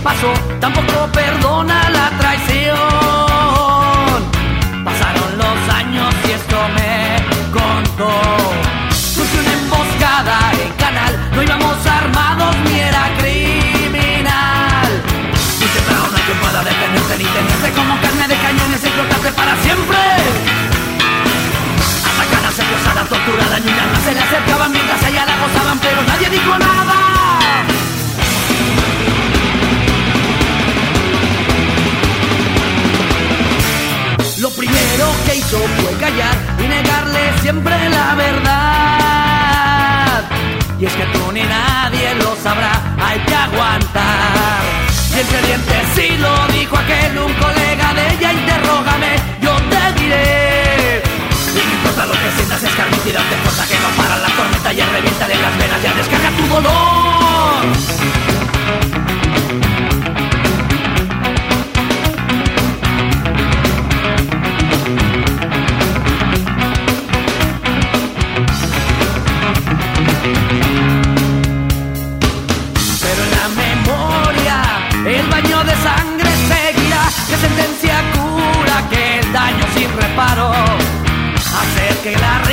pasó, tampoco perdona la traición. Pasaron los años y esto me contó. Surgió una emboscada en Canal, no íbamos armados ni era criminal. Muy temprano no hay quien pueda detenerte ni tenerte como carne de cañones y explotarte para siempre. Atacan, secuestradas, torturadas, niñas se le acercaban mientras ella la gozaban, pero nadie dijo nada. Lo primero que hizo fue callar y negarle siempre la verdad. Y es que tú ni nadie lo sabrá, hay que aguantar. Y entre dientes sí lo dijo aquel, un colega de ella, interrógame, yo te diré. Y no importa lo que sientas, escarmiento, te importa que no para la tormenta y reviéntale las venas, ya descarga tu dolor. Pero en la memoria el baño de sangre seguirá, que sentencia cura que el daño sin reparo hacer que la